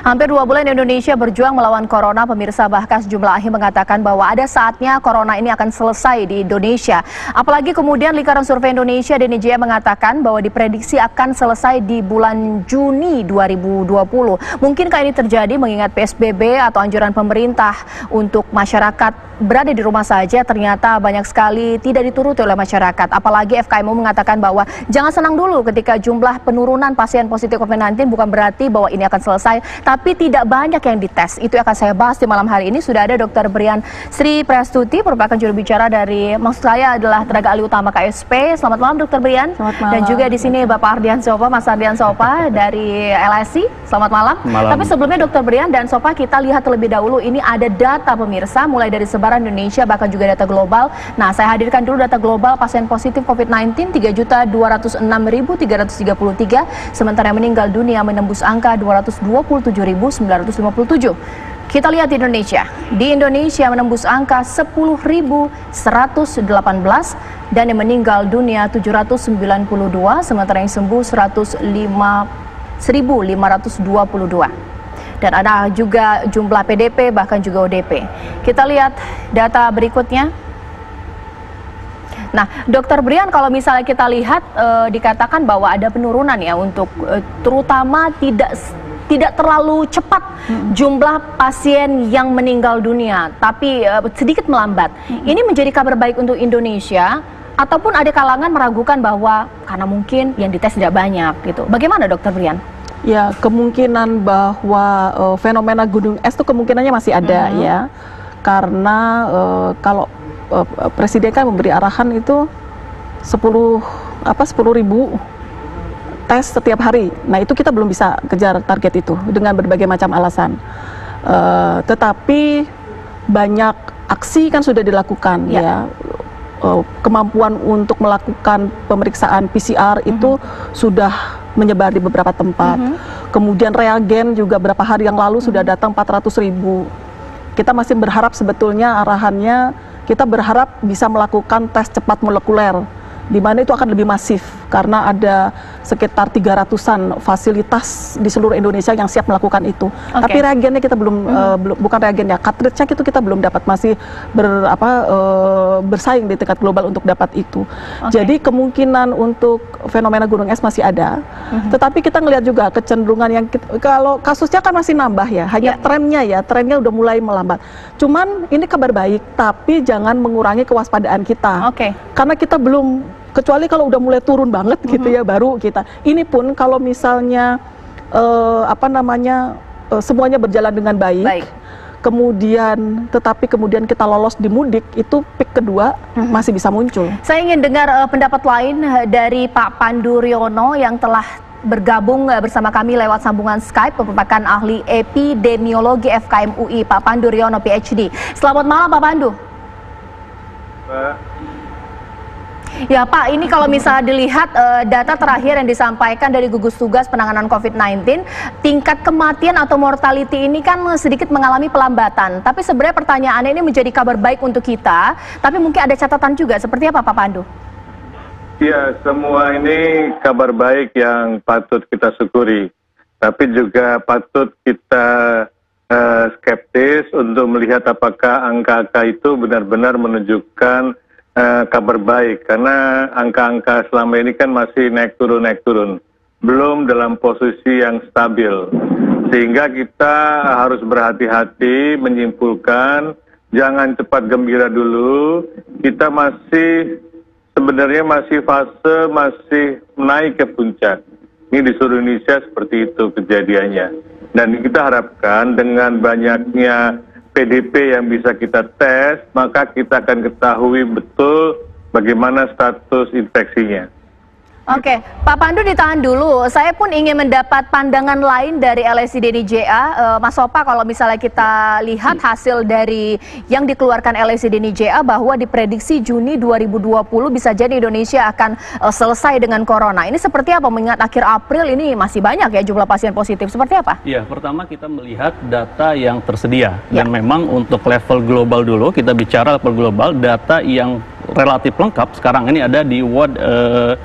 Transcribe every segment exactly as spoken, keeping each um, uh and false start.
Hampir dua bulan Indonesia berjuang melawan corona, pemirsa. Bahkan sejumlah ahli mengatakan bahwa ada saatnya corona ini akan selesai di Indonesia. Apalagi kemudian lingkaran survei Indonesia D N I J A mengatakan bahwa diprediksi akan selesai di bulan Juni dua ribu dua puluh. Mungkinkah ini terjadi mengingat P S B B atau anjuran pemerintah untuk masyarakat berada di rumah saja ternyata banyak sekali tidak dituruti oleh masyarakat. Apalagi F K M U mengatakan bahwa jangan senang dulu ketika jumlah penurunan pasien positif COVID sembilan belas bukan berarti bahwa ini akan selesai, tapi tidak banyak yang dites. Itu akan saya bahas di malam hari ini. Sudah ada Dokter Brian Sri Prastuti, merupakan juru bicara dari, maksud saya adalah tenaga ahli utama K S P. Selamat malam Dokter Brian. Selamat malam. Dan juga di sini Bapak Ardian Sopa, Mas Ardian Sopa dari L S I. Selamat malam. malam. Tapi sebelumnya Dokter Brian dan Sopa, kita lihat terlebih dahulu ini ada data pemirsa mulai dari sebaran Indonesia bahkan juga data global. Nah, saya hadirkan dulu data global pasien positif COVID sembilan belas tiga juta dua ratus enam ribu tiga ratus tiga puluh tiga, sementara yang meninggal dunia menembus angka dua ratus dua puluh tujuh ribu sembilan ratus lima puluh tujuh. Kita lihat di Indonesia. Di Indonesia menembus angka sepuluh ribu seratus delapan belas dan yang meninggal dunia tujuh ratus sembilan puluh dua, sementara yang sembuh seribu lima ratus dua puluh dua. Dan ada juga jumlah P D P bahkan juga O D P. Kita lihat data berikutnya. Nah, Dokter Brian, kalau misalnya kita lihat e, dikatakan bahwa ada penurunan ya untuk e, terutama tidak tidak terlalu cepat hmm. jumlah pasien yang meninggal dunia, tapi e, sedikit melambat. Hmm. Ini menjadi kabar baik untuk Indonesia ataupun ada kalangan meragukan bahwa karena mungkin yang dites tidak banyak gitu. Bagaimana Dokter Brian? Ya, kemungkinan bahwa uh, fenomena gunung es itu kemungkinannya masih ada mm-hmm. ya, karena uh, kalau uh, Presiden kan memberi arahan itu sepuluh apa sepuluh ribu tes setiap hari. Nah, itu kita belum bisa kejar target itu dengan berbagai macam alasan. Uh, tetapi banyak aksi kan sudah dilakukan ya. ya. Uh, kemampuan untuk melakukan pemeriksaan P C R mm-hmm. itu sudah menyebar di beberapa tempat. Mm-hmm. Kemudian reagen juga beberapa hari yang lalu mm-hmm. sudah datang empat ratus ribu. Kita masih berharap sebetulnya arahannya kita berharap bisa melakukan tes cepat molekuler, di mana itu akan lebih masif karena ada sekitar tiga ratusan fasilitas di seluruh Indonesia yang siap melakukan itu. Okay. Tapi reagennya kita belum, mm-hmm. uh, belum bukan reagennya, cartridge-nya itu kita belum dapat, masih ber, apa, uh, bersaing di tingkat global untuk dapat itu. Okay. Jadi kemungkinan untuk fenomena gunung es masih ada, mm-hmm. tetapi kita ngelihat juga kecenderungan yang kita, kalau kasusnya kan masih nambah ya, hanya yeah. trennya ya, trennya udah mulai melambat. Cuman ini kabar baik, tapi jangan mengurangi kewaspadaan kita. Okay. Karena kita belum, kecuali kalau udah mulai turun banget gitu ya, baru kita. Ini pun kalau misalnya uh, apa namanya uh, semuanya berjalan dengan baik, baik. kemudian tetapi kemudian kita lolos di mudik, itu peak kedua uh-huh. masih bisa muncul. Saya ingin dengar uh, pendapat lain uh, dari Pak Pandu Riono yang telah bergabung uh, bersama kami lewat sambungan Skype, merupakan ahli epidemiologi F K M U I, Pak Pandu Riono P H D. Selamat malam Pak Pandu. Pak. Ya Pak, ini kalau misalnya dilihat uh, data terakhir yang disampaikan dari gugus tugas penanganan COVID sembilan belas, tingkat kematian atau mortality ini kan sedikit mengalami pelambatan. Tapi sebenarnya pertanyaannya ini menjadi kabar baik untuk kita, tapi mungkin ada catatan juga. Seperti apa Pak Pandu? Ya, semua ini kabar baik yang patut kita syukuri. Tapi juga patut kita uh, skeptis untuk melihat apakah angka-angka itu benar-benar menunjukkan Uh, kabar baik, karena angka-angka selama ini kan masih naik turun naik turun, belum dalam posisi yang stabil, sehingga kita harus berhati-hati menyimpulkan, jangan cepat gembira dulu. Kita masih sebenarnya masih fase masih naik ke puncak. Ini di seluruh Indonesia seperti itu kejadiannya, dan kita harapkan dengan banyaknya P D P yang bisa kita tes, maka kita akan ketahui betul bagaimana status infeksinya. Oke, Pak Pandu ditahan dulu. Saya pun ingin mendapat pandangan lain dari L S I D N I J A. Uh, Mas Sopa, kalau misalnya kita lihat hasil dari yang dikeluarkan L S I D N I J A bahwa diprediksi Juni dua ribu dua puluh bisa jadi Indonesia akan uh, selesai dengan corona. Ini seperti apa? Mengingat akhir April ini masih banyak ya jumlah pasien positif. Seperti apa? Ya, pertama kita melihat data yang tersedia. Ya. Dan memang untuk level global dulu, kita bicara level global, data yang relatif lengkap sekarang ini ada di World uh,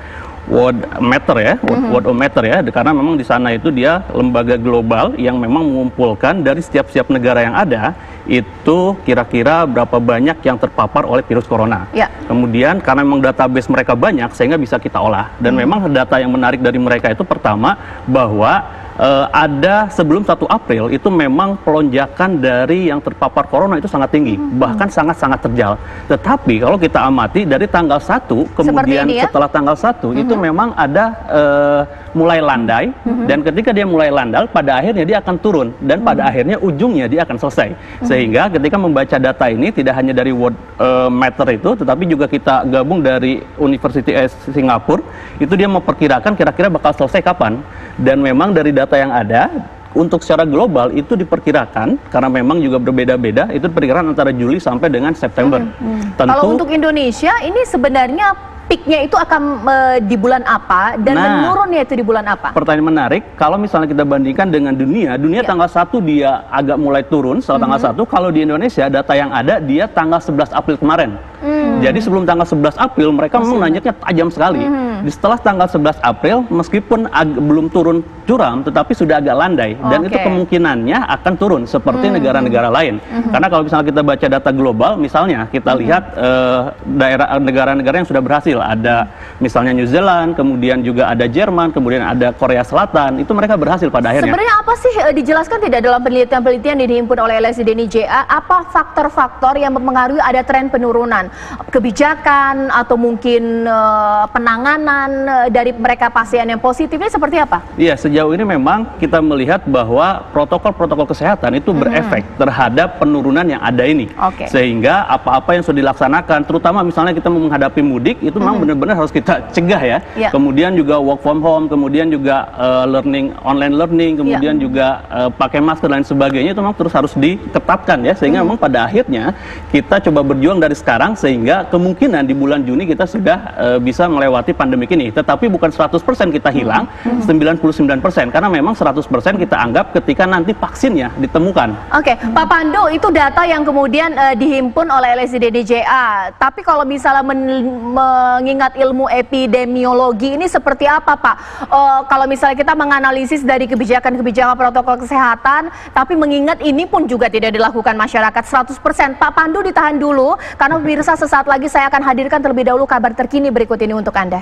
Worldometer ya, Mm-hmm. Worldometer ya, karena memang di sana itu dia lembaga global yang memang mengumpulkan dari setiap-setiap negara yang ada itu kira-kira berapa banyak yang terpapar oleh virus corona. Ya. Kemudian karena memang database mereka banyak sehingga bisa kita olah. Dan Mm-hmm. memang data yang menarik dari mereka itu pertama bahwa Uh, ada sebelum satu April itu memang pelonjakan dari yang terpapar corona itu sangat tinggi, hmm. bahkan sangat-sangat terjal. Tetapi kalau kita amati dari tanggal satu kemudian ini, ya? setelah tanggal satu hmm. itu memang ada uh, mulai landai hmm. dan ketika dia mulai landal pada akhirnya dia akan turun dan pada hmm. akhirnya ujungnya dia akan selesai. Hmm. Sehingga ketika membaca data ini tidak hanya dari Worldometer itu tetapi juga kita gabung dari University of Singapore, itu dia memperkirakan kira-kira bakal selesai kapan. Dan memang dari data yang ada untuk secara global itu diperkirakan karena memang juga berbeda-beda, itu diperkirakan antara Juli sampai dengan September. Hmm, hmm. Tentu, kalau untuk Indonesia ini sebenarnya peaknya itu akan e, di bulan apa dan nah, menurunnya itu di bulan apa? Pertanyaan menarik. Kalau misalnya kita bandingkan dengan dunia, dunia ya. tanggal satu dia agak mulai turun setelah mm-hmm. tanggal satu. Kalau di Indonesia data yang ada dia tanggal sebelas April kemarin. Mm. Jadi sebelum tanggal sebelas April mereka memang naiknya tajam sekali. Mm. Setelah tanggal sebelas April meskipun ag- belum turun curam tetapi sudah agak landai dan okay. itu kemungkinannya akan turun seperti mm-hmm. negara-negara lain. Mm-hmm. Karena kalau misalnya kita baca data global, misalnya kita mm-hmm. lihat uh, daerah negara-negara yang sudah berhasil. Ada misalnya New Zealand, kemudian juga ada Jerman, kemudian ada Korea Selatan, itu mereka berhasil pada akhirnya. Sebenarnya apa sih, dijelaskan tidak dalam penelitian-penelitian yang dihimpun oleh L S I D N I J A, apa faktor-faktor yang mempengaruhi ada tren penurunan? Kebijakan atau mungkin uh, penanganan uh, dari mereka pasien yang positif ini seperti apa? Iya, sejauh ini memang kita melihat bahwa protokol-protokol kesehatan itu berefek hmm. terhadap penurunan yang ada ini. Okay. Sehingga apa-apa yang sudah dilaksanakan, terutama misalnya kita mau menghadapi mudik, itu memang benar-benar harus kita cegah ya. ya. Kemudian juga work from home, kemudian juga uh, learning online learning, kemudian ya. juga uh, pakai masker dan sebagainya itu memang terus harus diketatkan ya. Sehingga hmm. memang pada akhirnya kita coba berjuang dari sekarang sehingga kemungkinan di bulan Juni kita sudah uh, bisa melewati pandemi ini. Tetapi bukan seratus persen kita hilang, hmm. sembilan puluh sembilan persen karena memang seratus persen kita anggap ketika nanti vaksinnya ditemukan. Oke, okay. Pak Pandu, itu data yang kemudian uh, dihimpun oleh L S I D N I J A. Tapi kalau misalnya men- mengingat ilmu epidemiologi ini seperti apa, Pak? Uh, kalau misalnya kita menganalisis dari kebijakan-kebijakan protokol kesehatan, tapi mengingat ini pun juga tidak dilakukan masyarakat seratus persen. Pak Pandu ditahan dulu, karena pemirsa sesaat lagi saya akan hadirkan terlebih dahulu kabar terkini berikut ini untuk Anda.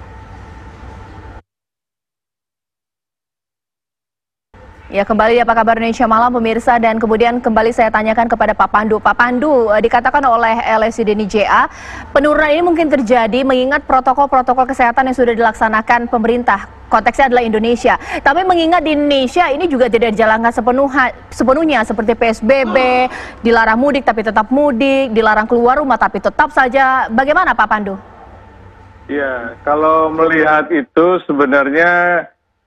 Ya, kembali di Apa Kabar Indonesia Malam pemirsa, dan kemudian kembali saya tanyakan kepada Pak Pandu. Pak Pandu, dikatakan oleh L S I D N I J A, penurunan ini mungkin terjadi mengingat protokol-protokol kesehatan yang sudah dilaksanakan pemerintah. Konteksnya adalah Indonesia. Tapi mengingat di Indonesia ini juga tidak dijalankan sepenuh, sepenuhnya seperti P S B B, dilarang mudik tapi tetap mudik, dilarang keluar rumah tapi tetap saja. Bagaimana Pak Pandu? Ya, kalau melihat itu sebenarnya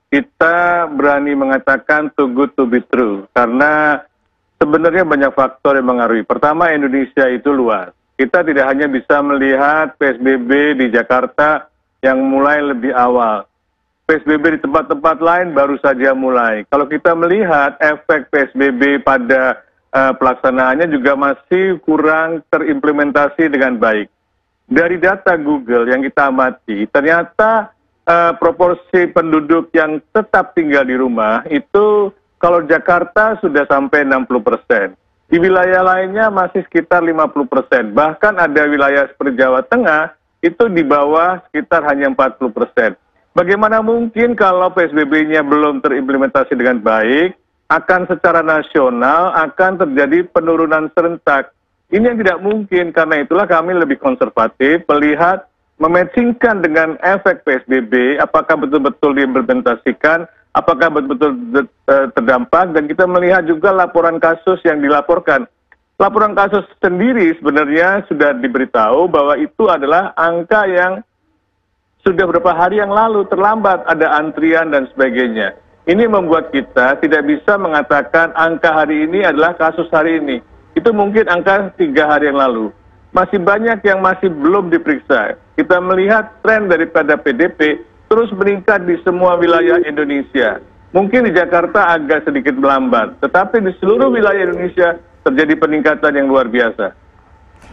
kita berani mengatakan too good to be true, karena sebenarnya banyak faktor yang mengaruhi. Pertama, Indonesia itu luas. Kita tidak hanya bisa melihat P S B B di Jakarta yang mulai lebih awal. P S B B di tempat-tempat lain baru saja mulai. Kalau kita melihat efek P S B B pada uh, pelaksanaannya juga masih kurang terimplementasi dengan baik. Dari data Google yang kita amati, ternyata Uh, proporsi penduduk yang tetap tinggal di rumah itu kalau Jakarta sudah sampai enam puluh persen. Di wilayah lainnya masih sekitar lima puluh persen. Bahkan ada wilayah seperti Jawa Tengah itu di bawah sekitar hanya empat puluh persen. Bagaimana mungkin kalau P S B B-nya belum terimplementasi dengan baik, akan secara nasional akan terjadi penurunan serentak. Ini yang tidak mungkin, karena itulah kami lebih konservatif melihat mematchingkan dengan efek P S B B, apakah betul-betul diimplementasikan, apakah betul-betul terdampak, dan kita melihat juga laporan kasus yang dilaporkan. Laporan kasus sendiri sebenarnya sudah diberitahu bahwa itu adalah angka yang sudah beberapa hari yang lalu terlambat, ada antrian dan sebagainya. Ini membuat kita tidak bisa mengatakan angka hari ini adalah kasus hari ini. Itu mungkin angka tiga hari yang lalu. Masih banyak yang masih belum diperiksa. Kita melihat tren daripada P D P terus meningkat di semua wilayah Indonesia. Mungkin di Jakarta agak sedikit melambat, tetapi di seluruh wilayah Indonesia terjadi peningkatan yang luar biasa.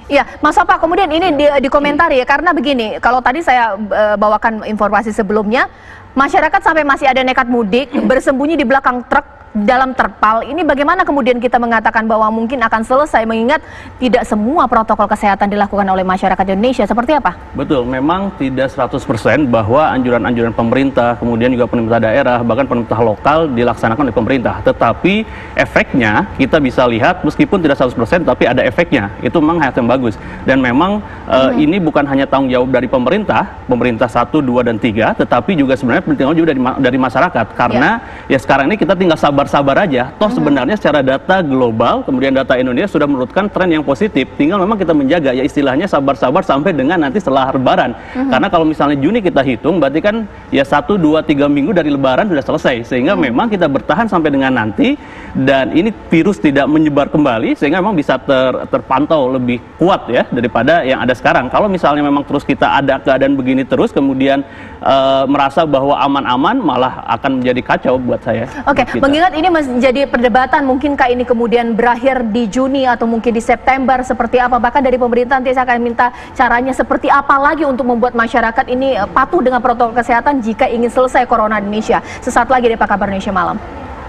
Iya, Mas Apa, kemudian ini di, dikomentari ya, karena begini, kalau tadi saya e, bawakan informasi sebelumnya, masyarakat sampai masih ada nekat mudik, bersembunyi di belakang truk, dalam terpal. Ini bagaimana kemudian kita mengatakan bahwa mungkin akan selesai, mengingat tidak semua protokol kesehatan dilakukan oleh masyarakat Indonesia, seperti apa? Betul, memang tidak seratus persen bahwa anjuran-anjuran pemerintah, kemudian juga pemerintah daerah, bahkan pemerintah lokal dilaksanakan oleh pemerintah. Tetapi efeknya kita bisa lihat, meskipun tidak seratus persen, tapi ada efeknya. Itu memang hal yang bagus. Dan memang hmm. uh, ini bukan hanya tanggung jawab dari pemerintah, pemerintah satu, dua, dan tiga, tetapi juga sebenarnya tanggung jawab juga dari, dari masyarakat. Karena ya. ya sekarang ini kita tinggal sabar-sabar aja. Toh sebenarnya secara data global, kemudian data Indonesia sudah menurunkan tren yang positif. Tinggal memang kita menjaga, ya istilahnya sabar-sabar sampai dengan nanti setelah Lebaran. Uh-huh. Karena kalau misalnya Juni kita hitung, berarti kan ya satu, dua, tiga minggu dari Lebaran sudah selesai. Sehingga uh-huh. memang kita bertahan sampai dengan nanti, dan ini virus tidak menyebar kembali, sehingga memang bisa ter, terpantau lebih kuat ya daripada yang ada sekarang. Kalau misalnya memang terus kita ada keadaan begini terus, kemudian uh, merasa bahwa aman-aman, malah akan menjadi kacau buat saya. Oke, okay. Mengingat ini menjadi perdebatan, mungkinkah ini kemudian berakhir di Juni atau mungkin di September, seperti apa? Bahkan dari pemerintah nanti saya akan minta caranya seperti apa lagi untuk membuat masyarakat ini patuh dengan protokol kesehatan jika ingin selesai Corona di Indonesia. Sesaat lagi di Apa Kabar Indonesia Malam.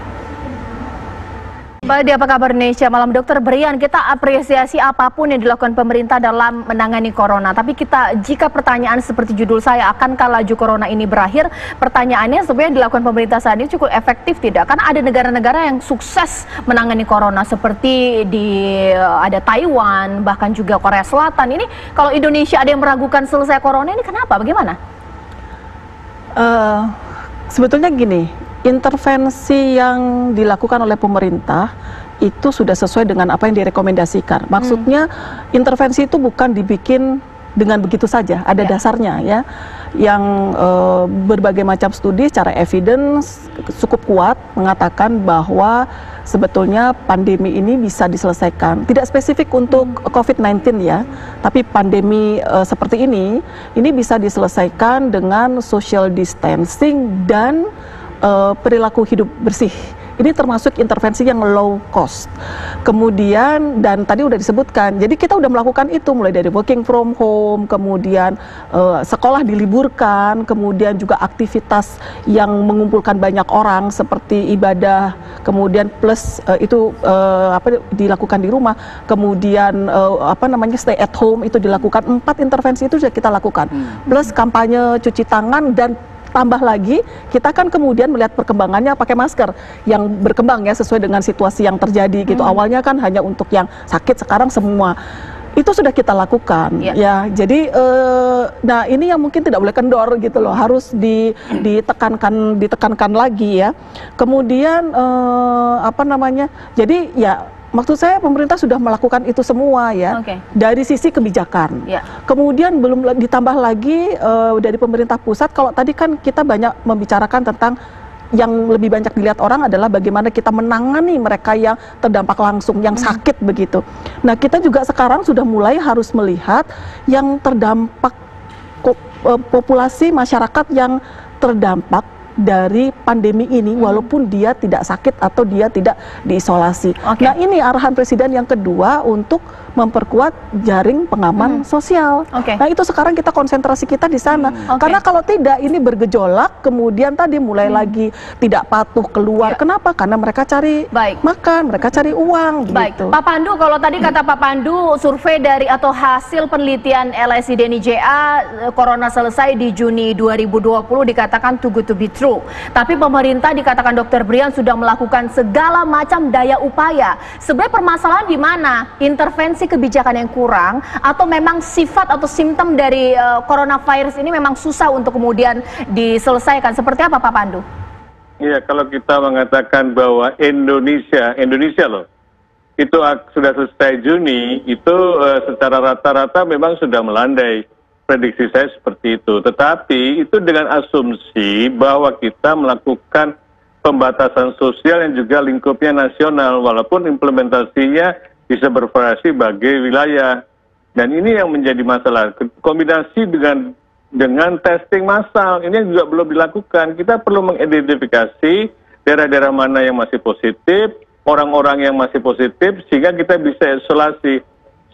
Di Apa Kabar Indonesia Malam, Dokter Brian, kita apresiasi apapun yang dilakukan pemerintah dalam menangani Corona. Tapi kita, jika pertanyaan seperti judul saya, akankah laju Corona ini berakhir? Pertanyaannya sebenarnya dilakukan pemerintah saat ini cukup efektif tidak? Karena ada negara-negara yang sukses menangani Corona, seperti di ada Taiwan, bahkan juga Korea Selatan. Ini kalau Indonesia ada yang meragukan selesai Corona ini, kenapa? Bagaimana? Uh, sebetulnya gini, intervensi yang dilakukan oleh pemerintah itu sudah sesuai dengan apa yang direkomendasikan. Maksudnya hmm. intervensi itu bukan dibikin dengan begitu saja, ada yeah. dasarnya ya. Yang uh, berbagai macam studi secara evidence cukup kuat mengatakan bahwa sebetulnya pandemi ini bisa diselesaikan. Tidak spesifik untuk hmm. COVID sembilan belas ya, tapi pandemi uh, seperti ini, ini bisa diselesaikan dengan social distancing dan Uh, perilaku hidup bersih. Ini termasuk intervensi yang low cost. Kemudian, dan tadi udah disebutkan, jadi kita udah melakukan itu mulai dari working from home, kemudian uh, sekolah diliburkan, kemudian juga aktivitas yang mengumpulkan banyak orang seperti ibadah, kemudian plus uh, itu uh, apa dilakukan di rumah, kemudian uh, apa namanya stay at home itu dilakukan. Empat intervensi itu sudah kita lakukan. Plus kampanye cuci tangan, dan tambah lagi, kita kan kemudian melihat perkembangannya pakai masker yang berkembang ya sesuai dengan situasi yang terjadi gitu. Hmm. Awalnya kan hanya untuk yang sakit, sekarang semua. Itu sudah kita lakukan ya. ya jadi eh, nah ini yang mungkin tidak boleh kendor gitu loh, harus di, ditekankan ditekankan lagi ya. Kemudian eh, apa namanya? Jadi ya maksud saya pemerintah sudah melakukan itu semua ya, okay. dari sisi kebijakan. Yeah. Kemudian belum ditambah lagi uh, dari pemerintah pusat. Kalau tadi kan kita banyak membicarakan tentang yang lebih banyak dilihat orang adalah bagaimana kita menangani mereka yang terdampak langsung, yang sakit hmm. begitu. Nah kita juga sekarang sudah mulai harus melihat yang terdampak populasi masyarakat yang terdampak dari pandemi ini, hmm. walaupun dia tidak sakit atau dia tidak diisolasi. Okay. Nah ini arahan Presiden yang kedua untuk memperkuat jaring pengaman hmm. sosial. Okay. Nah itu sekarang kita konsentrasi kita di sana. Hmm. Okay. Karena kalau tidak ini bergejolak, kemudian tadi mulai hmm. lagi tidak patuh keluar. Yeah. Kenapa? Karena mereka cari Baik. makan, mereka cari uang. Baik. Gitu. Pak Pandu, kalau tadi kata Pak Pandu, survei dari atau hasil penelitian L S I D N I J A, Corona selesai di Juni dua ribu dua puluh dikatakan too good to be true. Tapi pemerintah dikatakan Dokter Brian sudah melakukan segala macam daya upaya. Sebenarnya permasalahan di mana? Intervensi kebijakan yang kurang, atau memang sifat atau simptom dari uh, coronavirus ini memang susah untuk kemudian diselesaikan? Seperti apa Pak Pandu? Iya, kalau kita mengatakan bahwa Indonesia, Indonesia loh, itu sudah selesai Juni, itu uh, secara rata-rata memang sudah melandai. Prediksi saya seperti itu. Tetapi itu dengan asumsi bahwa kita melakukan pembatasan sosial yang juga lingkupnya nasional, walaupun implementasinya bisa bervariasi bagi wilayah. Dan ini yang menjadi masalah. Kombinasi dengan dengan testing massal, ini juga belum dilakukan. Kita perlu mengidentifikasi daerah-daerah mana yang masih positif, orang-orang yang masih positif, sehingga kita bisa isolasi.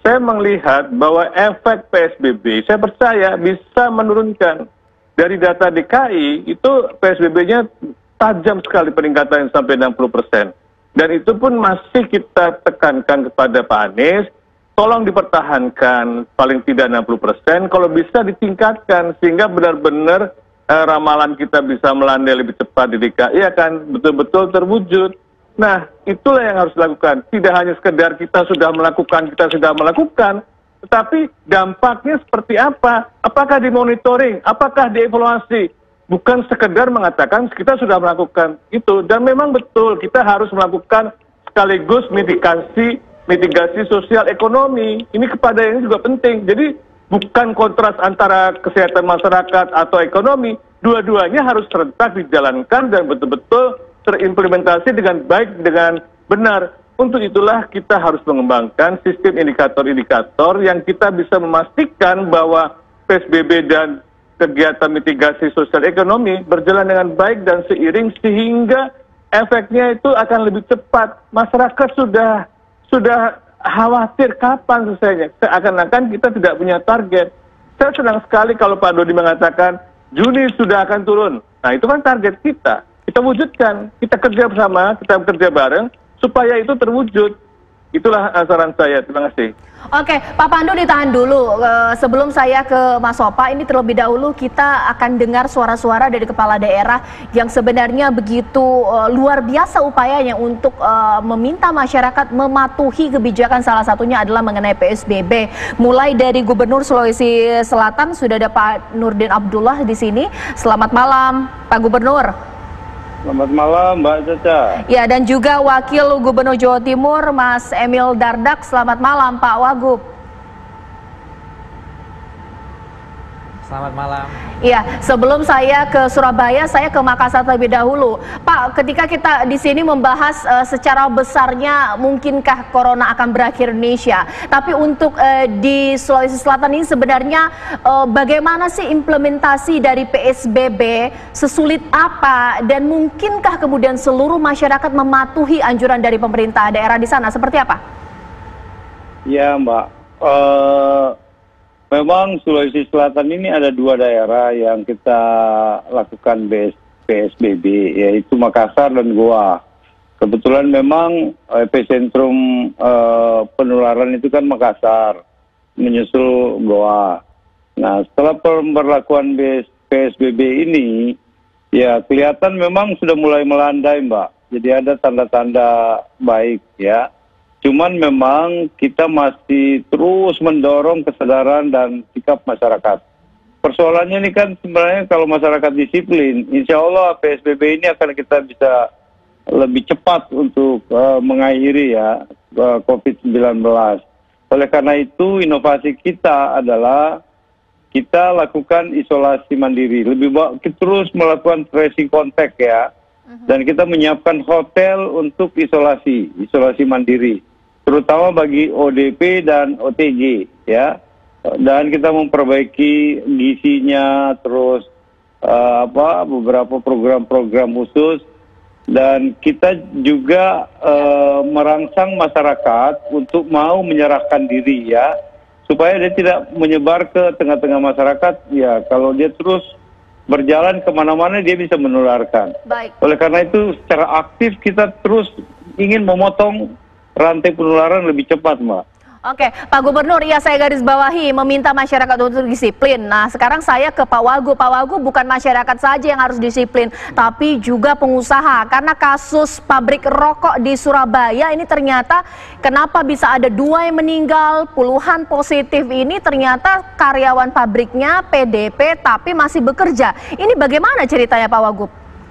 saya melihat bahwa efek P S B B, saya percaya bisa menurunkan. Dari data D K I, itu P S B B-nya tajam sekali peningkatan sampai enam puluh persen. Dan itu pun masih kita tekankan kepada Pak Anies, tolong dipertahankan paling tidak enam puluh persen, kalau bisa ditingkatkan, sehingga benar-benar eh, ramalan kita bisa melandai lebih cepat di D K I akan betul-betul terwujud. Nah, itulah yang harus dilakukan. Tidak hanya sekedar kita sudah melakukan, kita sudah melakukan, tetapi dampaknya seperti apa? Apakah dimonitoring? Apakah dievaluasi? Bukan sekedar mengatakan kita sudah melakukan itu. Dan memang betul kita harus melakukan sekaligus mitigasi mitigasi sosial ekonomi. Ini kepada ini juga penting. Jadi bukan kontras antara kesehatan masyarakat atau ekonomi. Dua-duanya harus serentak dijalankan dan betul-betul terimplementasi dengan baik, dengan benar. Untuk itulah kita harus mengembangkan sistem indikator-indikator yang kita bisa memastikan bahwa P S B B dan kegiatan mitigasi sosial ekonomi berjalan dengan baik dan seiring, sehingga efeknya itu akan lebih cepat. Masyarakat sudah sudah khawatir kapan selesainya. Seakan-akan kita tidak punya target. Saya senang sekali kalau Pak Dodi mengatakan Juni sudah akan turun. Nah, itu kan target kita. Kita wujudkan, kita kerja bersama, kita bekerja bareng supaya itu terwujud. Itulah saran saya. Terima kasih. Oke, Pak Pandu ditahan dulu. Sebelum saya ke Mas Sopa, ini terlebih dahulu kita akan dengar suara-suara dari kepala daerah yang sebenarnya begitu uh, luar biasa upayanya untuk uh, meminta masyarakat mematuhi kebijakan, salah satunya adalah mengenai P S B B. Mulai dari Gubernur Sulawesi Selatan sudah ada Pak Nurdin Abdullah di sini. Selamat malam, Pak Gubernur. Selamat malam, Mbak Caca. Ya, dan juga Wakil Gubernur Jawa Timur, Mas Emil Dardak. Selamat malam, Pak Wagub. Selamat malam. Iya, sebelum saya ke Surabaya, saya ke Makassar terlebih dahulu. Pak, ketika kita di sini membahas uh, secara besarnya mungkinkah corona akan berakhir Indonesia, tapi untuk uh, di Sulawesi Selatan ini sebenarnya uh, bagaimana sih implementasi dari P S B B, sesulit apa, dan mungkinkah kemudian seluruh masyarakat mematuhi anjuran dari pemerintah daerah di sana, seperti apa? Ya, Mbak. Uh... Memang Sulawesi Selatan ini ada dua daerah yang kita lakukan P S B B, yaitu Makassar dan Goa. Kebetulan memang epicentrum uh, penularan itu kan Makassar, menyusul Goa. Nah, setelah pemberlakuan P S B B ini, ya kelihatan memang sudah mulai melandai, Mbak. Jadi ada tanda-tanda baik, ya. Cuman memang kita masih terus mendorong kesadaran dan sikap masyarakat. Persoalannya ini kan sebenarnya kalau masyarakat disiplin, insya Allah P S B B ini akan kita bisa lebih cepat untuk uh, mengakhiri ya uh, COVID sembilan belas. Oleh karena itu inovasi kita adalah kita lakukan isolasi mandiri. Lebih baik terus melakukan tracing kontak ya. Dan kita menyiapkan hotel untuk isolasi, isolasi mandiri. Terutama bagi O D P dan O T G ya, dan kita memperbaiki gizinya, terus uh, apa beberapa program-program khusus, dan kita juga uh, merangsang masyarakat untuk mau menyerahkan diri ya, supaya dia tidak menyebar ke tengah-tengah masyarakat ya. Kalau dia terus berjalan kemana-mana dia bisa menularkan. Baik. Oleh karena itu secara aktif kita terus ingin memotong rantai penularan lebih cepat, Mbak. Oke, Pak Gubernur, ya saya garis bawahi meminta masyarakat untuk disiplin. Nah, sekarang saya ke Pak Wagub. Pak Wagub, bukan masyarakat saja yang harus disiplin, tapi juga pengusaha. Karena kasus pabrik rokok di Surabaya ini ternyata kenapa bisa ada dua yang meninggal, puluhan positif ini ternyata karyawan pabriknya P D P tapi masih bekerja. Ini bagaimana ceritanya, Pak Wagub?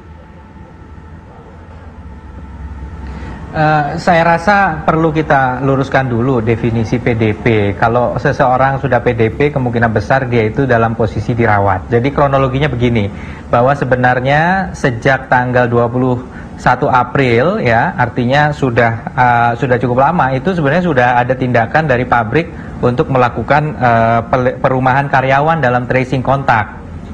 Uh, saya rasa perlu kita luruskan dulu definisi P D P. Kalau seseorang sudah P D P, kemungkinan besar dia itu dalam posisi dirawat. Jadi kronologinya begini, bahwa sebenarnya sejak tanggal dua puluh satu April ya, artinya sudah uh, sudah cukup lama, itu sebenarnya sudah ada tindakan dari pabrik untuk melakukan uh, perumahan karyawan dalam tracing kontak.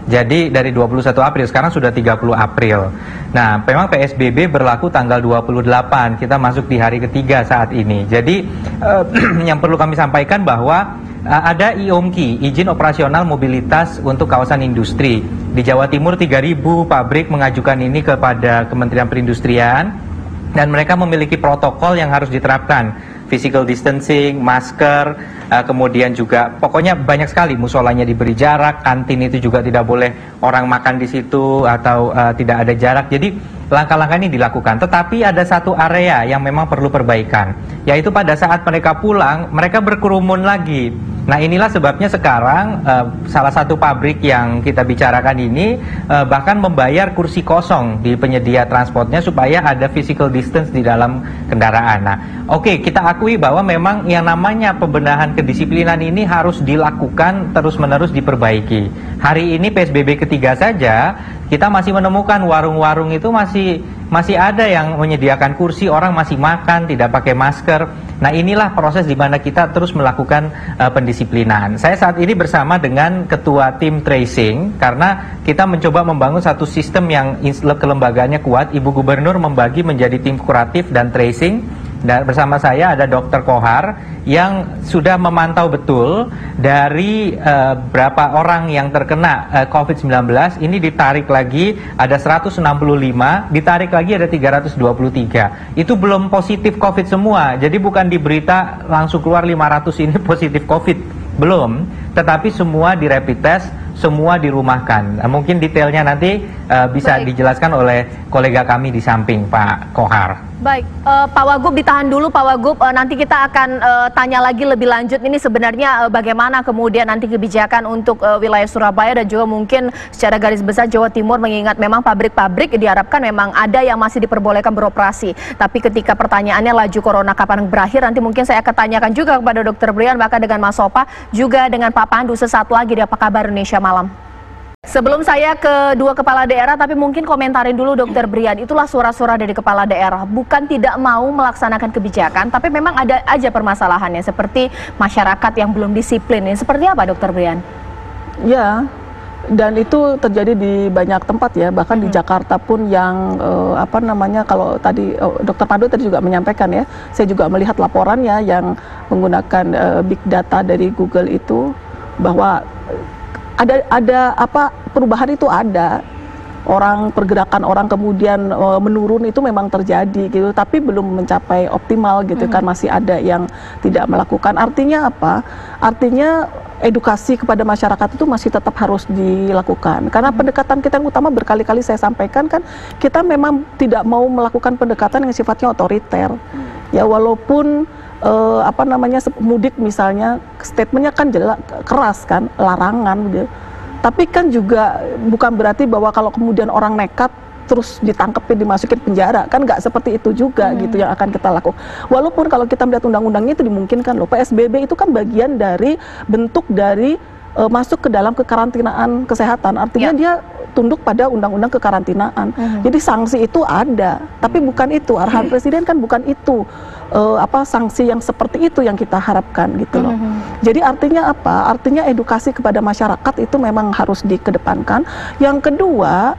Jadi dari dua puluh satu April, sekarang sudah tiga puluh April. Nah, memang P S B B berlaku tanggal dua puluh delapan, kita masuk di hari ketiga saat ini. Jadi eh, yang perlu kami sampaikan bahwa eh, ada I O M K I, izin operasional mobilitas untuk kawasan industri. Di Jawa Timur tiga ribu pabrik mengajukan ini kepada Kementerian Perindustrian, dan mereka memiliki protokol yang harus diterapkan. Physical distancing, masker, uh, kemudian juga pokoknya banyak sekali, musolanya diberi jarak, kantin itu juga tidak boleh orang makan di situ atau uh, tidak ada jarak. Jadi langkah-langkah ini dilakukan. Tetapi ada satu area yang memang perlu perbaikan, yaitu pada saat mereka pulang, mereka berkerumun lagi. Nah, inilah sebabnya sekarang uh, salah satu pabrik yang kita bicarakan ini uh, bahkan membayar kursi kosong di penyedia transportnya supaya ada physical distance di dalam kendaraan. Nah, oke, okay, kita akui bahwa memang yang namanya pembenahan kedisiplinan ini harus dilakukan terus-menerus diperbaiki. Hari ini P S B B ketiga saja kita masih menemukan warung-warung itu masih masih ada yang menyediakan kursi, orang masih makan tidak pakai masker. Nah, inilah proses di mana kita terus melakukan uh, pendisiplinan. Saya saat ini bersama dengan ketua tim tracing karena kita mencoba membangun satu sistem yang kelembagaannya kuat. Ibu Gubernur membagi menjadi tim kuratif dan tracing. Dan bersama saya ada Dokter Kohar yang sudah memantau betul dari uh, berapa orang yang terkena uh, COVID sembilan belas. Ini ditarik lagi ada seratus enam puluh lima, ditarik lagi ada tiga ratus dua puluh tiga. Itu belum positif COVID semua. Jadi bukan di berita langsung keluar lima ratus ini positif COVID, belum. Tetapi semua di rapid test, semua dirumahkan. Nah, mungkin detailnya nanti uh, bisa Baik. dijelaskan oleh kolega kami di samping Pak Kohar. Baik, uh, Pak Wagub ditahan dulu Pak Wagub, uh, nanti kita akan uh, tanya lagi lebih lanjut ini sebenarnya uh, bagaimana kemudian nanti kebijakan untuk uh, wilayah Surabaya dan juga mungkin secara garis besar Jawa Timur, mengingat memang pabrik-pabrik diharapkan memang ada yang masih diperbolehkan beroperasi. Tapi ketika pertanyaannya laju corona kapan berakhir, nanti mungkin saya akan tanyakan juga kepada Dokter Brian, bahkan dengan Mas Sopa, juga dengan Pak Pandu sesaat lagi di Apa Kabar Indonesia Malam. Sebelum saya ke dua kepala daerah, tapi mungkin komentarin dulu Dokter Brian, itulah suara-suara dari kepala daerah, bukan tidak mau melaksanakan kebijakan, tapi memang ada aja permasalahannya, seperti masyarakat yang belum disiplin. Seperti apa Dokter Brian? Ya, dan itu terjadi di banyak tempat ya, bahkan hmm. di Jakarta pun yang uh, apa namanya, kalau tadi uh, Dokter Pandu tadi juga menyampaikan ya, saya juga melihat laporannya yang menggunakan uh, big data dari Google itu, bahwa ada ada apa perubahan itu ada, orang pergerakan orang kemudian e, menurun itu memang terjadi gitu, tapi belum mencapai optimal gitu mm-hmm. kan, masih ada yang tidak melakukan. Artinya apa? Artinya edukasi kepada masyarakat itu masih tetap harus dilakukan, karena mm-hmm. pendekatan kita yang utama berkali-kali saya sampaikan kan, kita memang tidak mau melakukan pendekatan yang sifatnya otoriter. Mm-hmm. Ya, walaupun Uh, apa namanya mudik misalnya statementnya kan jelas keras kan, larangan gitu. Tapi kan juga bukan berarti bahwa kalau kemudian orang nekat terus ditangkepin, dimasukin penjara, kan nggak seperti itu juga hmm. gitu yang akan kita lakukan. Walaupun kalau kita melihat undang-undangnya itu dimungkinkan loh, P S B B itu kan bagian dari bentuk dari uh, masuk ke dalam kekarantinaan kesehatan, artinya ya. dia tunduk pada undang-undang kekarantinaan. Hmm. Jadi sanksi itu ada, tapi bukan itu arahan hmm. presiden kan, bukan itu uh, apa sanksi yang seperti itu yang kita harapkan gitu loh. Hmm. Jadi artinya apa? Artinya edukasi kepada masyarakat itu memang harus dikedepankan. Yang kedua,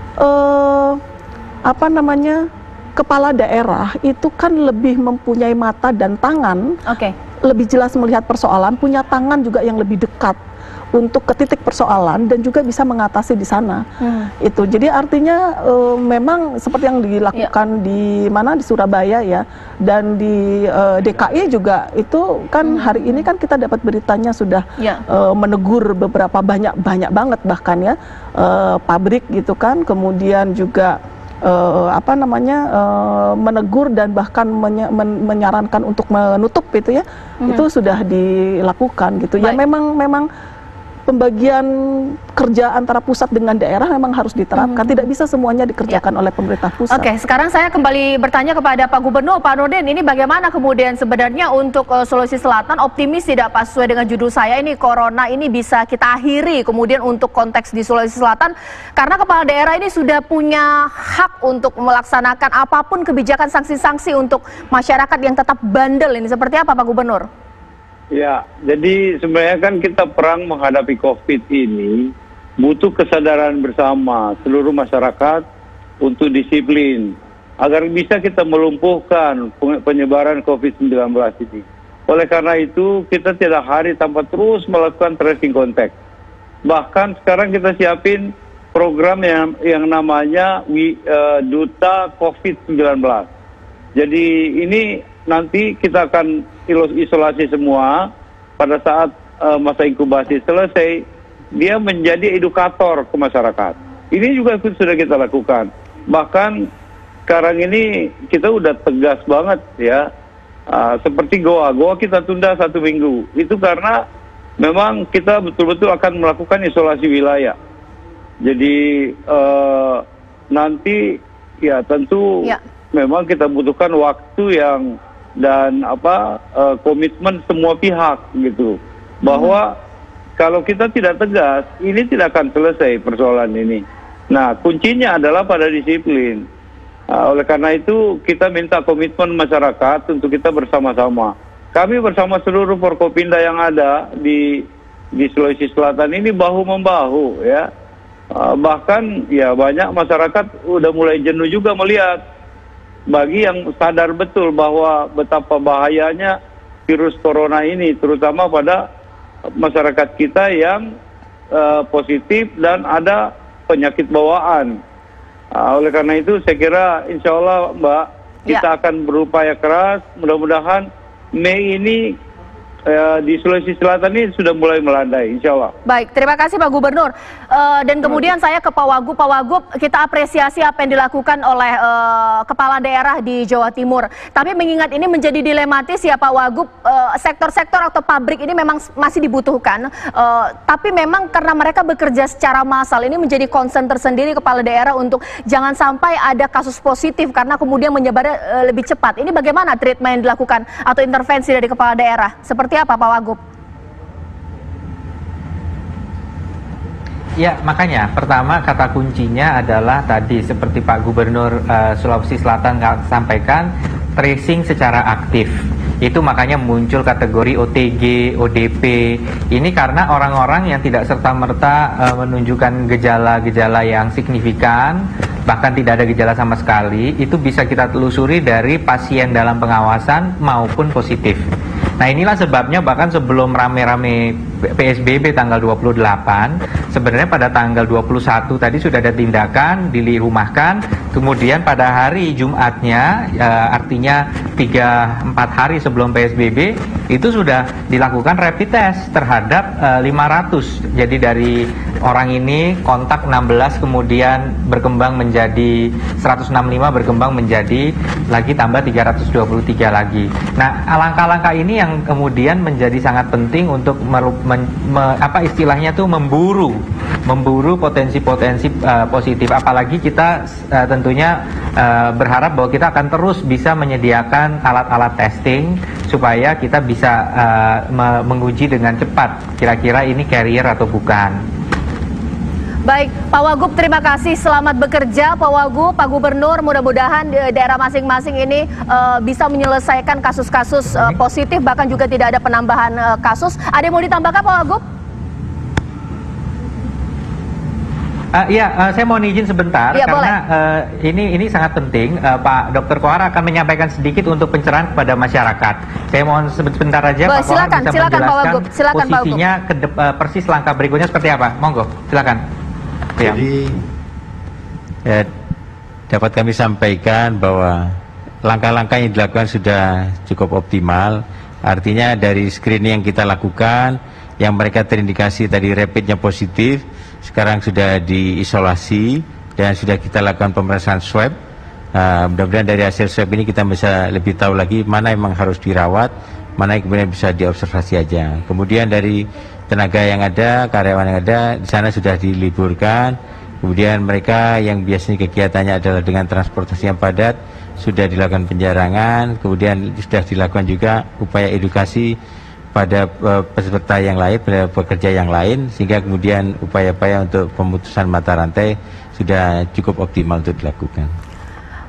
uh, apa namanya, kepala daerah itu kan lebih mempunyai mata dan tangan, okay. lebih jelas melihat persoalan, punya tangan juga yang lebih dekat untuk ke titik persoalan dan juga bisa mengatasi di sana. Hmm. Itu jadi artinya uh, memang seperti yang dilakukan ya. di mana di Surabaya ya, dan di uh, D K I juga itu kan hmm. hari ini kan kita dapat beritanya sudah ya. uh, menegur beberapa banyak banyak banget bahkan ya uh, pabrik gitu kan, kemudian juga uh, apa namanya uh, menegur dan bahkan menye men menyarankan untuk menutup itu ya, hmm. itu sudah dilakukan gitu. Baik. Ya memang memang pembagian kerja antara pusat dengan daerah memang harus diterapkan. Hmm. Tidak bisa semuanya dikerjakan ya. oleh pemerintah pusat. Oke, sekarang saya kembali bertanya kepada Pak Gubernur, Pak Nurdin, ini bagaimana kemudian sebenarnya untuk uh, Sulawesi Selatan, optimis tidak Pak, sesuai dengan judul saya ini, Corona ini bisa kita akhiri kemudian untuk konteks di Sulawesi Selatan, karena kepala daerah ini sudah punya hak untuk melaksanakan apapun kebijakan sanksi-sanksi untuk masyarakat yang tetap bandel ini. Seperti apa Pak Gubernur? Ya, jadi sebenarnya kan kita perang menghadapi COVID ini butuh kesadaran bersama seluruh masyarakat untuk disiplin agar bisa kita melumpuhkan penyebaran COVID sembilan belas ini. Oleh karena itu, kita tidak hari tanpa terus melakukan tracing kontak. Bahkan sekarang kita siapin program yang yang namanya uh, Duta COVID sembilan belas. Jadi ini nanti kita akan isolasi semua. Pada saat uh, masa inkubasi selesai, dia menjadi edukator ke masyarakat. Ini juga sudah kita lakukan. Bahkan sekarang ini kita udah tegas banget ya. Uh, seperti Goa, Goa kita tunda satu minggu. Itu karena memang kita betul-betul akan melakukan isolasi wilayah. Jadi uh, nanti ya tentu ya. memang kita butuhkan waktu yang dan apa uh, komitmen semua pihak gitu. Bahwa hmm. kalau kita tidak tegas, ini tidak akan selesai persoalan ini. Nah, kuncinya adalah pada disiplin. Uh, oleh karena itu kita minta komitmen masyarakat untuk kita bersama-sama. Kami bersama seluruh Forkopimda yang ada di di Sulawesi Selatan ini bahu membahu ya. Uh, bahkan ya banyak masyarakat udah mulai jenuh juga melihat. Bagi yang sadar betul bahwa betapa bahayanya virus corona ini, terutama pada masyarakat kita yang uh, positif dan ada penyakit bawaan. Uh, oleh karena itu saya kira insya Allah Mbak, kita ya. akan berupaya keras, mudah-mudahan Mei ini uh, di Sulawesi Selatan ini sudah mulai melandai, insya Allah. Baik, terima kasih Pak Gubernur. Uh, dan kemudian saya ke Pak Wagub. Pak Wagub, kita apresiasi apa yang dilakukan oleh uh, kepala daerah di Jawa Timur. Tapi mengingat ini menjadi dilematis ya Pak Wagub, sektor-sektor uh, atau pabrik ini memang masih dibutuhkan. Uh, tapi memang karena mereka bekerja secara massal, ini menjadi concern tersendiri kepala daerah untuk jangan sampai ada kasus positif karena kemudian menyebarnya uh, lebih cepat. Ini bagaimana treatment yang dilakukan atau intervensi dari kepala daerah? Seperti apa Pak Wagub? Ya, makanya pertama kata kuncinya adalah tadi seperti Pak Gubernur uh, Sulawesi Selatan sampaikan, tracing secara aktif. Itu makanya muncul kategori O T G, O D P. Ini karena orang-orang yang tidak serta-merta uh, menunjukkan gejala-gejala yang signifikan, bahkan tidak ada gejala sama sekali, itu bisa kita telusuri dari pasien dalam pengawasan maupun positif. Nah, inilah sebabnya bahkan sebelum rame-rame P S B B tanggal dua puluh delapan, sebenarnya pada tanggal dua puluh satu tadi sudah ada tindakan, dirumahkan, kemudian pada hari Jumatnya, e, artinya tiga empat hari sebelum P S B B, itu sudah dilakukan rapid test terhadap e, lima ratus. Jadi dari orang ini kontak enam belas, kemudian berkembang menjadi seratus enam puluh lima, berkembang menjadi lagi tambah tiga ratus dua puluh tiga lagi. Nah, langkah-langkah ini yang yang kemudian menjadi sangat penting untuk meru, men, me, apa istilahnya tuh memburu memburu potensi-potensi uh, positif, apalagi kita uh, tentunya uh, berharap bahwa kita akan terus bisa menyediakan alat-alat testing supaya kita bisa uh, me, menguji dengan cepat kira-kira ini carrier atau bukan. Baik, Pak Wagub, terima kasih. Selamat bekerja, Pak Wagub, Pak Gubernur. Mudah-mudahan daerah masing-masing ini uh, bisa menyelesaikan kasus-kasus uh, positif, bahkan juga tidak ada penambahan uh, kasus. Ada yang mau ditambahkan, Pak Wagub? Uh, ya, uh, saya mau izin sebentar ya, karena uh, ini ini sangat penting. Uh, Pak Dokter Kohar akan menyampaikan sedikit untuk pencerahan kepada masyarakat. Saya mohon sebentar aja Bah, Pak Kohar bisa silakan, menjelaskan Pak silakan, posisinya ke uh, persis langkah berikutnya seperti apa. Monggo, silakan. Jadi ya, dapat kami sampaikan bahwa langkah-langkah yang dilakukan sudah cukup optimal. Artinya dari screening yang kita lakukan, yang mereka terindikasi tadi rapidnya positif, sekarang sudah diisolasi dan sudah kita lakukan pemeriksaan swab. Uh, mudah-mudahan dari hasil swab ini kita bisa lebih tahu lagi mana yang memang harus dirawat, mana yang kemudian bisa diobservasi aja. Kemudian dari tenaga yang ada, karyawan yang ada, di sana sudah diliburkan. Kemudian mereka yang biasanya kegiatannya adalah dengan transportasi yang padat, sudah dilakukan penjarangan. Kemudian sudah dilakukan juga upaya edukasi pada uh, peserta yang lain, pada pekerja yang lain, sehingga kemudian upaya-upaya untuk pemutusan mata rantai sudah cukup optimal untuk dilakukan.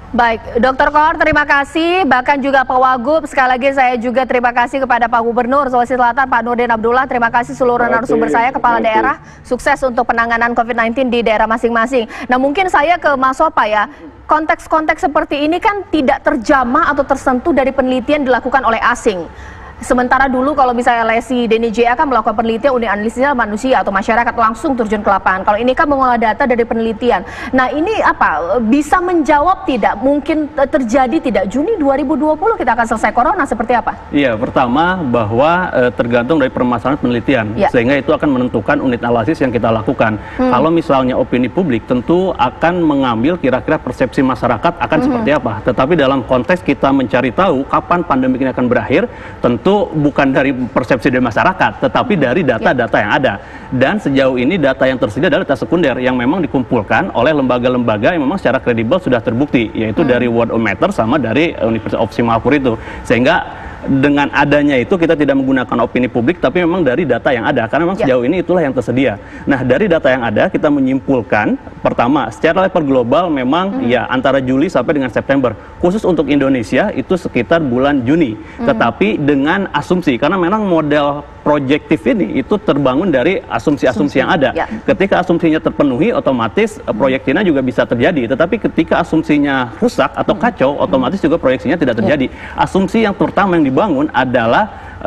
Baik, Dokter Kohar terima kasih, bahkan juga Pak Wagub, sekali lagi saya juga terima kasih kepada Pak Gubernur Sulawesi Selatan, Pak Nurdin Abdullah, terima kasih seluruh narasumber saya, Kepala Daerah, sukses untuk penanganan COVID sembilan belas di daerah masing-masing. Nah mungkin saya ke Mas Sopa ya, konteks-konteks seperti ini kan tidak terjamah atau tersentuh dari penelitian dilakukan oleh asing. Sementara dulu kalau misalnya Lesi D N I J A kan melakukan penelitian unit analisis manusia atau masyarakat langsung terjun ke lapangan. Kalau ini kan mengolah data dari penelitian. Nah ini apa, bisa menjawab tidak? Mungkin terjadi tidak Juni dua ribu dua puluh kita akan selesai corona seperti apa? Iya, pertama bahwa e, tergantung dari permasalahan penelitian. Ya. Sehingga itu akan menentukan unit analisis yang kita lakukan. Hmm. Kalau misalnya opini publik tentu akan mengambil kira-kira persepsi masyarakat akan hmm. seperti apa. Tetapi dalam konteks kita mencari tahu kapan pandemi ini akan berakhir, tentu itu bukan dari persepsi dari masyarakat, tetapi dari data-data yang ada. Dan sejauh ini data yang tersedia adalah data sekunder yang memang dikumpulkan oleh lembaga-lembaga yang memang secara kredibel sudah terbukti, yaitu hmm. dari Worldometer sama dari University of Singapore itu. Sehingga dengan adanya itu kita tidak menggunakan opini publik, tapi memang dari data yang ada, karena memang ya. sejauh ini itulah yang tersedia. Nah dari data yang ada kita menyimpulkan, pertama secara level global memang hmm. ya antara Juli sampai dengan September, khusus untuk Indonesia itu sekitar bulan Juni, hmm. tetapi dengan asumsi, karena memang model projektif ini itu terbangun dari asumsi-asumsi yang ada. Ya. Ketika asumsinya terpenuhi, otomatis hmm. proyeksinya juga bisa terjadi. Tetapi ketika asumsinya rusak atau kacau, hmm. otomatis juga proyeksinya tidak terjadi. Ya. Asumsi yang pertama yang dibangun adalah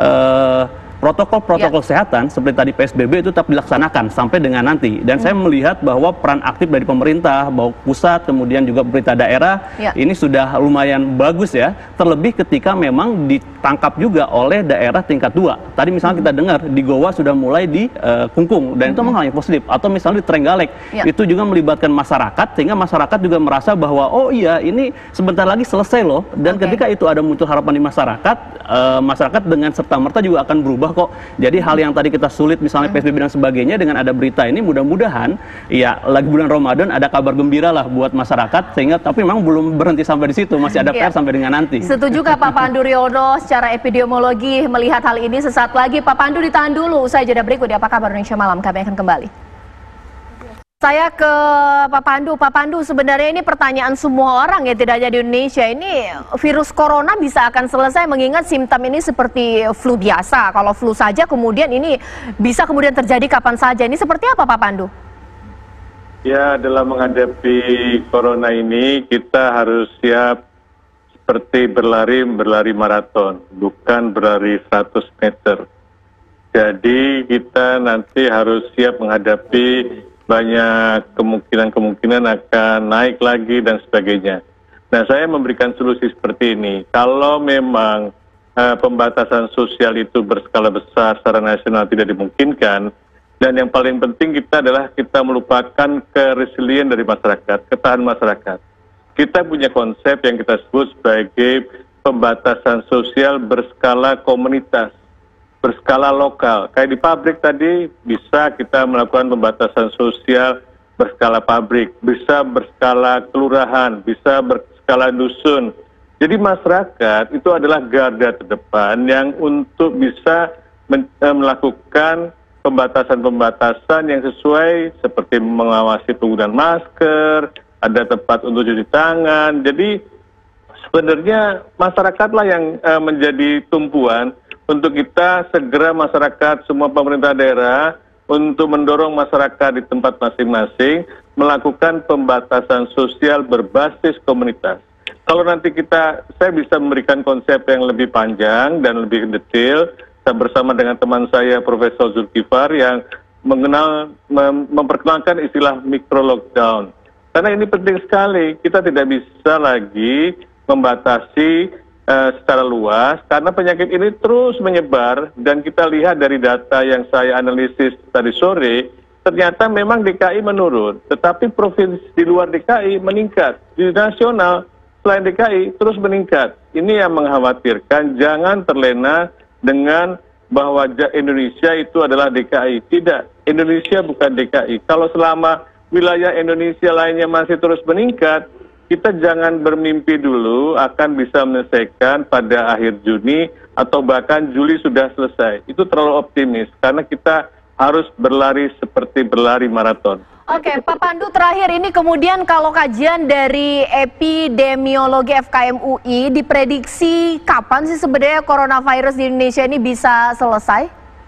uh, protokol-protokol ya. kesehatan seperti tadi P S B B itu tetap dilaksanakan sampai dengan nanti. Dan hmm. saya melihat bahwa peran aktif dari pemerintah, bahwa pusat, kemudian juga pemerintah daerah, ya. ini sudah lumayan bagus ya. Terlebih ketika memang ditangkap juga oleh daerah tingkat dua. Tadi misalnya hmm. kita dengar di Goa sudah mulai di uh, Kungkung, dan hmm. itu memang hal yang positif. Atau misalnya di Trenggalek, ya. itu juga melibatkan masyarakat, sehingga masyarakat juga merasa bahwa oh iya ini sebentar lagi selesai loh. Dan okay. ketika itu ada muncul harapan di masyarakat, uh, masyarakat dengan serta-merta juga akan berubah kok. Jadi hal yang tadi kita sulit misalnya P S B B dan sebagainya, dengan ada berita ini mudah-mudahan ya lagi bulan Ramadan ada kabar gembira lah buat masyarakat, sehingga tapi memang belum berhenti sampai di situ, masih ada P R ya. sampai dengan nanti. Setujukah Pak Pandu Riono secara epidemiologi melihat hal ini? Sesaat lagi Pak Pandu ditahan dulu, usai jeda berikut di Apa Kabar Indonesia Malam, kami akan kembali. Saya ke Pak Pandu. Pak Pandu, sebenarnya ini pertanyaan semua orang ya, tidak hanya di Indonesia. Ini virus corona bisa akan selesai, mengingat simptom ini seperti flu biasa. Kalau flu saja kemudian ini bisa kemudian terjadi kapan saja. Ini seperti apa Pak Pandu? Ya, dalam menghadapi corona ini kita harus siap seperti berlari berlari maraton, bukan berlari seratus meter. Jadi kita nanti harus siap menghadapi banyak kemungkinan-kemungkinan akan naik lagi dan sebagainya. Nah, saya memberikan solusi seperti ini. Kalau memang uh, pembatasan sosial itu berskala besar secara nasional tidak dimungkinkan, dan yang paling penting kita adalah kita melupakan keresilien dari masyarakat, ketahanan masyarakat. Kita punya konsep yang kita sebut sebagai pembatasan sosial berskala komunitas, berskala lokal. Kayak di pabrik tadi bisa kita melakukan pembatasan sosial berskala pabrik, bisa berskala kelurahan, bisa berskala dusun. Jadi masyarakat itu adalah garda terdepan yang untuk bisa melakukan pembatasan-pembatasan yang sesuai, seperti mengawasi penggunaan masker, ada tempat untuk cuci tangan. Jadi sebenarnya masyarakatlah yang uh, menjadi tumpuan untuk kita segera, masyarakat, semua pemerintah daerah, untuk mendorong masyarakat di tempat masing-masing melakukan pembatasan sosial berbasis komunitas. Kalau nanti kita, saya bisa memberikan konsep yang lebih panjang dan lebih detail, saya bersama dengan teman saya Profesor Zulkifar yang mengenal, mem memperkenalkan istilah micro lockdown. Karena ini penting sekali, kita tidak bisa lagi membatasi Uh, secara luas, karena penyakit ini terus menyebar, dan kita lihat dari data yang saya analisis tadi sore, ternyata memang D K I menurun, tetapi provinsi di luar D K I meningkat, di nasional selain D K I terus meningkat. Ini yang mengkhawatirkan, jangan terlena dengan bahwa Indonesia itu adalah D K I. Tidak, Indonesia bukan D K I. Kalau selama wilayah Indonesia lainnya masih terus meningkat, kita jangan bermimpi dulu akan bisa menyelesaikan pada akhir Juni atau bahkan Juli sudah selesai. Itu terlalu optimis, karena kita harus berlari seperti berlari maraton. Oke, Pak Pandu, terakhir ini kemudian kalau kajian dari epidemiologi F K M U I diprediksi kapan sih sebenarnya coronavirus di Indonesia ini bisa selesai?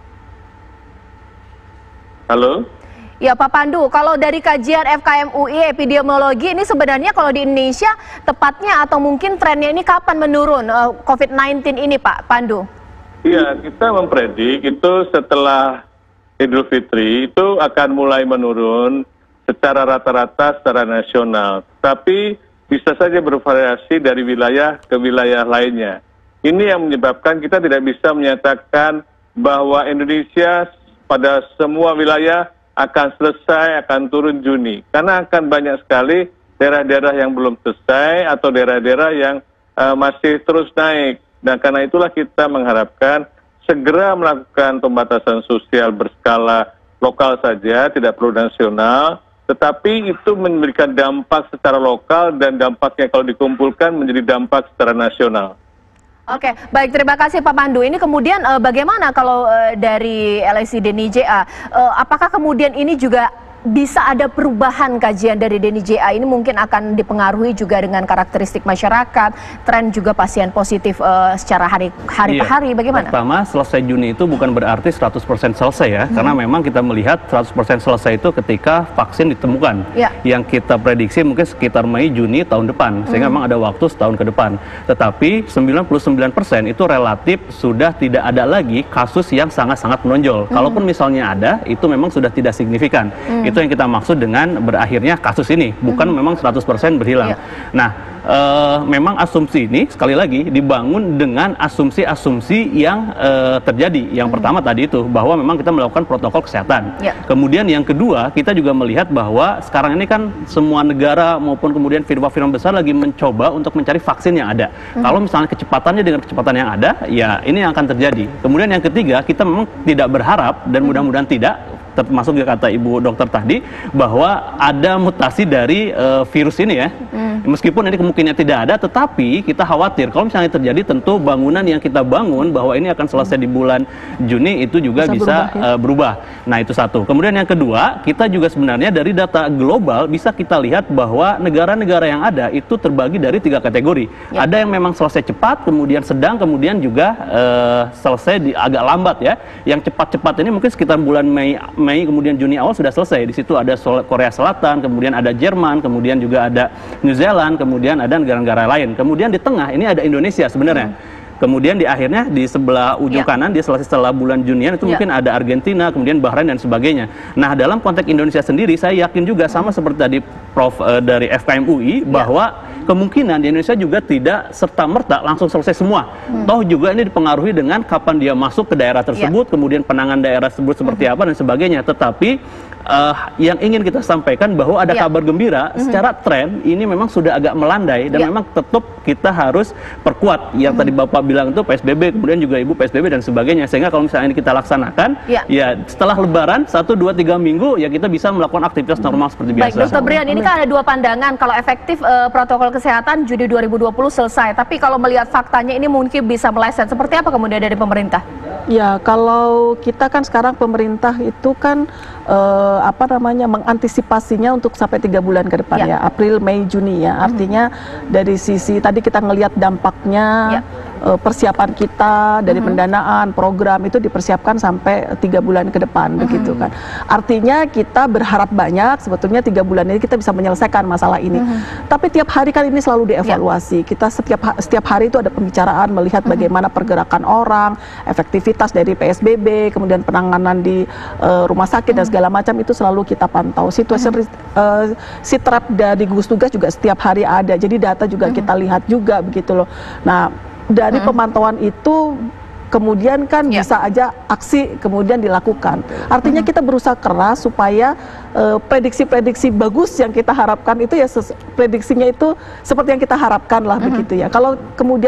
Halo? Ya Pak Pandu, kalau dari kajian F K M U I epidemiologi ini sebenarnya kalau di Indonesia tepatnya atau mungkin trennya ini kapan menurun uh, COVID sembilan belas ini Pak Pandu? Iya, kita mempredik itu setelah Idul Fitri itu akan mulai menurun secara rata-rata secara nasional. Tapi bisa saja bervariasi dari wilayah ke wilayah lainnya. Ini yang menyebabkan kita tidak bisa menyatakan bahwa Indonesia pada semua wilayah akan selesai, akan turun Juni. Karena akan banyak sekali daerah-daerah yang belum selesai atau daerah-daerah yang uh, masih terus naik. Dan karena itulah kita mengharapkan segera melakukan pembatasan sosial berskala lokal saja, tidak perlu nasional, tetapi itu memberikan dampak secara lokal dan dampaknya kalau dikumpulkan menjadi dampak secara nasional. Oke, baik, terima kasih Pak Pandu. Ini kemudian uh, bagaimana kalau uh, dari L S I Denny J A, uh, apakah kemudian ini juga bisa ada perubahan kajian dari Denny J A ini mungkin akan dipengaruhi juga dengan karakteristik masyarakat, tren juga pasien positif uh, secara hari hari iya. per hari, bagaimana? Pertama, selesai Juni itu bukan berarti seratus persen selesai ya, hmm. karena memang kita melihat seratus persen selesai itu ketika vaksin ditemukan. Ya. Yang kita prediksi mungkin sekitar Mei Juni tahun depan, sehingga hmm. memang ada waktu setahun ke depan. Tetapi sembilan puluh sembilan persen itu relatif sudah tidak ada lagi kasus yang sangat-sangat menonjol. Hmm. Kalaupun misalnya ada, itu memang sudah tidak signifikan. Hmm. Itu yang kita maksud dengan berakhirnya kasus ini, bukan mm-hmm. memang seratus persen berhilang. Yeah. Nah, e, memang asumsi ini sekali lagi dibangun dengan asumsi-asumsi yang e, terjadi. Yang mm-hmm. pertama tadi itu bahwa memang kita melakukan protokol kesehatan. Yeah. Kemudian yang kedua, kita juga melihat bahwa sekarang ini kan semua negara maupun kemudian firma-firma besar lagi mencoba untuk mencari vaksin yang ada. Mm-hmm. Kalau misalnya kecepatannya dengan kecepatan yang ada, ya ini yang akan terjadi. Kemudian yang ketiga, kita memang tidak berharap dan mudah-mudahan tidak, termasuk juga kata Ibu Dokter tadi bahwa ada mutasi dari uh, virus ini ya. Hmm. Meskipun ini kemungkinan tidak ada, tetapi kita khawatir kalau misalnya terjadi, tentu bangunan yang kita bangun bahwa ini akan selesai di bulan Juni itu juga bisa, bisa berubah, ya? uh, berubah. Nah, itu satu. Kemudian yang kedua, kita juga sebenarnya dari data global bisa kita lihat bahwa negara-negara yang ada itu terbagi dari tiga kategori. Ya. Ada yang memang selesai cepat, kemudian sedang, kemudian juga uh, selesai di agak lambat ya. Yang cepat-cepat ini mungkin sekitar bulan Mei Mei kemudian Juni awal sudah selesai. Di situ ada Korea Selatan, kemudian ada Jerman, kemudian juga ada New Zealand, kemudian ada negara-negara lain. Kemudian di tengah ini ada Indonesia sebenarnya. Hmm. Kemudian di akhirnya di sebelah ujung ya. kanan dia selesai setelah bulan Junian itu ya. mungkin ada Argentina, kemudian Bahrain dan sebagainya. Nah, dalam konteks Indonesia sendiri saya yakin juga sama hmm. seperti tadi Prof uh, dari F K M U I ya. bahwa kemungkinan di Indonesia juga tidak serta-merta langsung selesai semua. Hmm. Toh juga ini dipengaruhi dengan kapan dia masuk ke daerah tersebut, ya. kemudian penanganan daerah tersebut seperti hmm. apa dan sebagainya. Tetapi uh, yang ingin kita sampaikan bahwa ada ya. kabar gembira, hmm. secara tren ini memang sudah agak melandai dan ya. memang tetap kita harus perkuat yang hmm. tadi Bapak bilang itu P S B B, kemudian juga Ibu P S B B dan sebagainya. Sehingga kalau misalnya ini kita laksanakan, ya, ya setelah Lebaran satu, dua, tiga minggu ya kita bisa melakukan aktivitas normal seperti biasa. Baik, Dokter Brian, ini kan ada dua pandangan. Kalau efektif uh, protokol kesehatan Juni dua ribu dua puluh selesai, tapi kalau melihat faktanya ini mungkin bisa meleset. Seperti apa kemudian dari pemerintah? Ya, kalau kita kan sekarang pemerintah itu kan uh, apa namanya mengantisipasinya untuk sampai tiga bulan ke depan ya, ya April, Mei, Juni ya. Artinya mm-hmm. dari sisi tadi kita ngelihat dampaknya. Ya. Persiapan kita dari mm-hmm. pendanaan program itu dipersiapkan sampai tiga bulan ke depan, mm-hmm. begitu kan. Artinya kita berharap banyak sebetulnya tiga bulan ini kita bisa menyelesaikan masalah ini. Mm-hmm. Tapi tiap hari kan ini selalu dievaluasi. Yeah. Kita setiap setiap hari itu ada pembicaraan melihat mm-hmm. bagaimana pergerakan orang, efektivitas dari P S B B, kemudian penanganan di uh, rumah sakit mm-hmm. dan segala macam itu selalu kita pantau. Situasi mm-hmm. uh, sitrap dari gugus tugas juga setiap hari ada. Jadi data juga mm-hmm. kita lihat juga begitu loh. Nah, dari hmm. pemantauan itu kemudian kan ya. bisa aja aksi kemudian dilakukan. Artinya hmm. kita berusaha keras supaya prediksi-prediksi uh, bagus yang kita harapkan itu ya prediksinya itu seperti yang kita harapkan lah hmm. begitu ya. Kalau kemudian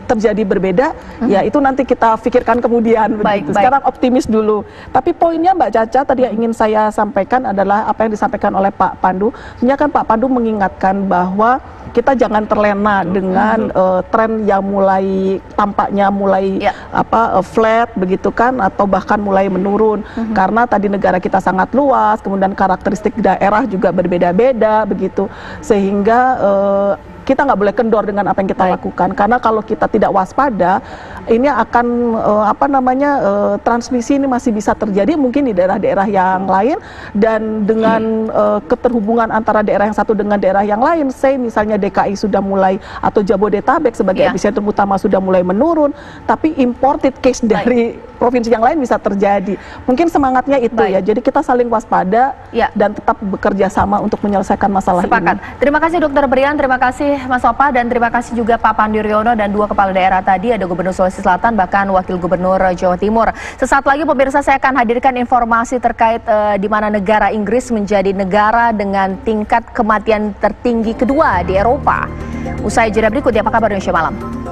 terjadi berbeda, mm-hmm. ya itu nanti kita pikirkan kemudian. Baik, baik. Sekarang optimis dulu. Tapi poinnya Mbak Caca tadi yang ingin saya sampaikan adalah apa yang disampaikan oleh Pak Pandu. Sebenarnya kan Pak Pandu mengingatkan bahwa kita jangan terlena dengan uh, tren yang mulai tampaknya mulai ya. apa uh, flat begitu kan, atau bahkan mulai menurun. Mm-hmm. Karena tadi negara kita sangat luas, kemudian karakteristik daerah juga berbeda-beda begitu, sehingga uh, kita nggak boleh kendor dengan apa yang kita Baik. lakukan, karena kalau kita tidak waspada, ini akan uh, apa namanya uh, transmisi ini masih bisa terjadi mungkin di daerah-daerah yang lain, dan dengan uh, keterhubungan antara daerah yang satu dengan daerah yang lain, say misalnya D K I sudah mulai atau Jabodetabek sebagai yeah. epicentrum utama sudah mulai menurun, tapi imported case Baik. dari provinsi yang lain bisa terjadi. Mungkin semangatnya itu Baik. ya, jadi kita saling waspada yeah. dan tetap bekerja sama untuk menyelesaikan masalah Sepakat. ini. Terima kasih Dokter Brian, terima kasih Mas Opa, dan terima kasih juga Pak Pandu Riono dan dua kepala daerah tadi, ada Gubernur Sulawesi Selatan bahkan Wakil Gubernur Jawa Timur. Sesaat lagi pemirsa saya akan hadirkan informasi terkait uh, di mana negara Inggris menjadi negara dengan tingkat kematian tertinggi kedua di Eropa. Usai jeda berikut ya, apa kabar Indonesia Malam?